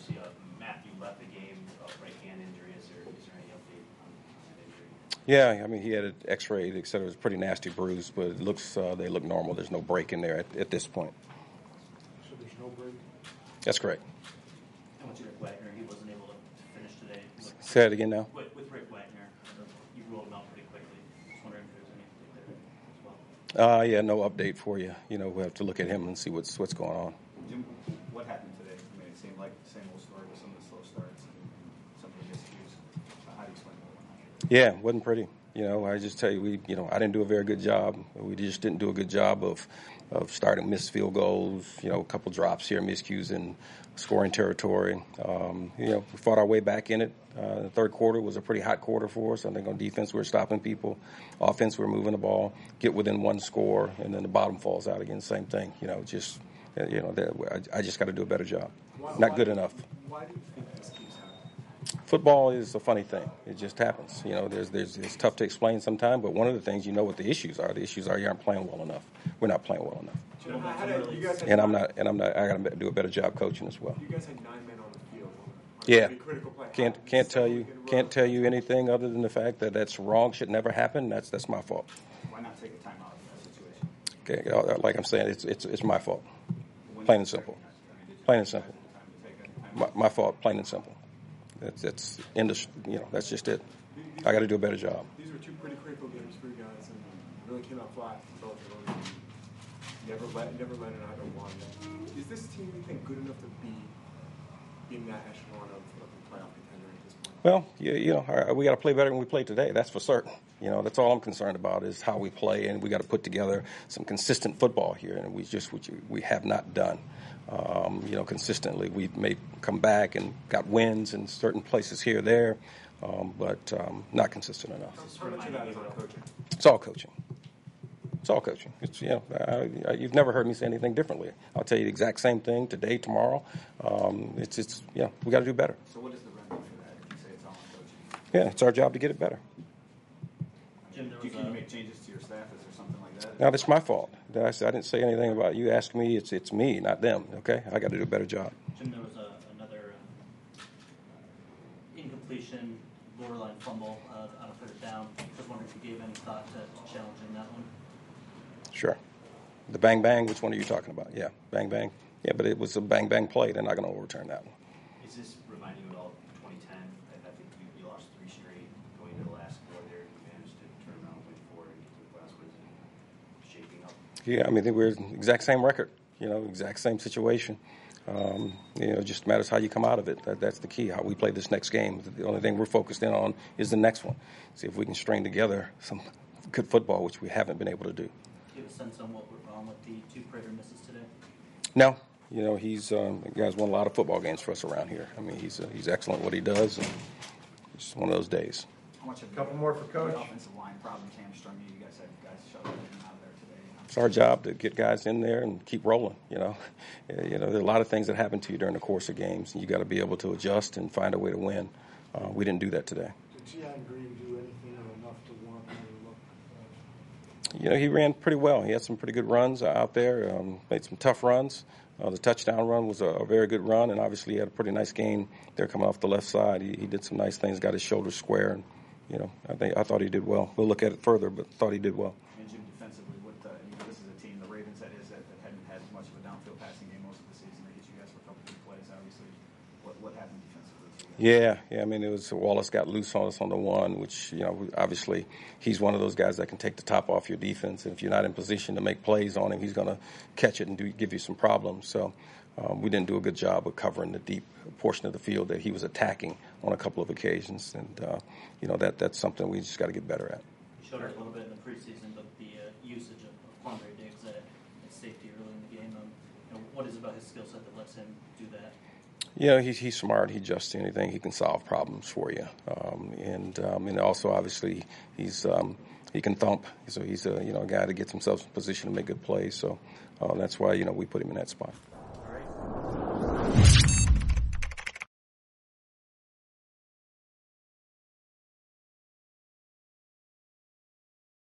obviously, Matthew left the game, right hand injury. Is there any update on that injury? Yeah, I mean, he had an X-ray. They said it was a pretty nasty bruise, but it looks they look normal. There's no break in there at this point. So there's no break? That's correct. How much Rick Wagner? He wasn't able to finish today. Say it again now. With Rick Wagner, you ruled him out pretty quickly. Just wondering if there's any update there as well. Yeah, no update for you. You know, we have to look at him and see what's going on. Jim, what happened today? I mean, it seemed like the same old story with some of the slow starts and some of the miscues. How do you explain that? Yeah, it wasn't pretty. You know, I just tell you, I didn't do a very good job. We just didn't do a good job of starting missed field goals. You know, a couple drops here, miscues in scoring territory. We fought our way back in it. The third quarter was a pretty hot quarter for us. I think on defense we were stopping people. Offense we were moving the ball, get within one score, and then the bottom falls out again. Same thing. I just got to do a better job. Not good enough. Why do you think this keeps happening? Football is a funny thing. It just happens. You know, it's tough to explain sometimes, but one of the things, you know what the issues are. The issues are you aren't playing well enough. We're not playing well enough. And I'm not. I got to do a better job coaching as well. You guys had 9 men on the field. Yeah. Critical play. Can't tell you anything other than the fact that that's wrong. Should never happen. That's my fault. Why not take a timeout in that situation? Okay, like I'm saying, it's my fault. Plain and simple. Plain and simple. My fault. Plain and simple. That's just it. I got to do a better job. These were two pretty critical games for you guys, and really came out flat. Never let in either one. Is this team, you think, good enough to be in that echelon of the playoff contender at this point? Well, we got to play better than we played today. That's for certain. You know, that's all I'm concerned about is how we play, and we got to put together some consistent football here, and we have not done. Consistently, we may come back and got wins in certain places here or there, but not consistent enough. How much of that is on coaching? It's all coaching. It's all coaching. You've never heard me say anything differently. I'll tell you the exact same thing today, tomorrow. We got to do better. So what is the remedy for that if you say it's all on coaching? Yeah, it's our job to get it better. Jim, can you make changes to your staff? Is there something like that? Now, that's my fault. I didn't say anything about you. Ask me. It's me, not them. Okay, I got to do a better job. Jim, there was another incompletion, borderline fumble on a third down. Just wondering if you gave any thought to challenging that one. Sure. The bang bang. Which one are you talking about? Yeah, bang bang. Yeah, but it was a bang bang play. They're not going to overturn that one. Is this reminding you at all of 2010? I think you lost 3 straight going to the last quarter there. You managed to turn around, win 4, and get to the last wins and shaping up. Yeah, I mean, we're exact same record. Exact same situation. It just matters how you come out of it. That's the key. How we play this next game. The only thing we're focused in on is the next one. See if we can string together some good football, which we haven't been able to do. Do you have a sense on what went wrong with the 2 Prater misses today? No. He's the guy's won a lot of football games for us around here. I mean, he's excellent at what he does, and it's one of those days. How much of a couple more for Coach. The offensive line problems hamstrung you? You guys had guys shoved in and out of there today. It's our job to get guys in there and keep rolling. There are a lot of things that happen to you during the course of games, and you got to be able to adjust and find a way to win. We didn't do that today. Did Keon Green do anything enough to warrant any look? He ran pretty well. He had some pretty good runs out there, made some tough runs. The touchdown run was a very good run, and obviously he had a pretty nice game there coming off the left side. He did some nice things, got his shoulders square, and I thought he did well. We'll look at it further, but thought he did well. And Jim, defensively, this is a team, the Ravens, that hadn't had much of a downfield passing game most of the season. They hit you guys for a couple big plays, obviously. What happened defensively? Yeah. I mean, it was Wallace got loose on us on the one, which obviously he's one of those guys that can take the top off your defense. And if you're not in position to make plays on him, he's going to catch it and give you some problems. So we didn't do a good job of covering the deep portion of the field that he was attacking on a couple of occasions. And that's something we just got to get better at. You showed us a little bit in the preseason, but the usage of Quandre Diggs at safety early in the game. What is it about his skill set that lets him do that? He's smart. He adjusts to anything. He can solve problems for you, and also obviously he can thump. So he's a guy that gets himself in position to make good plays. So that's why we put him in that spot. All right.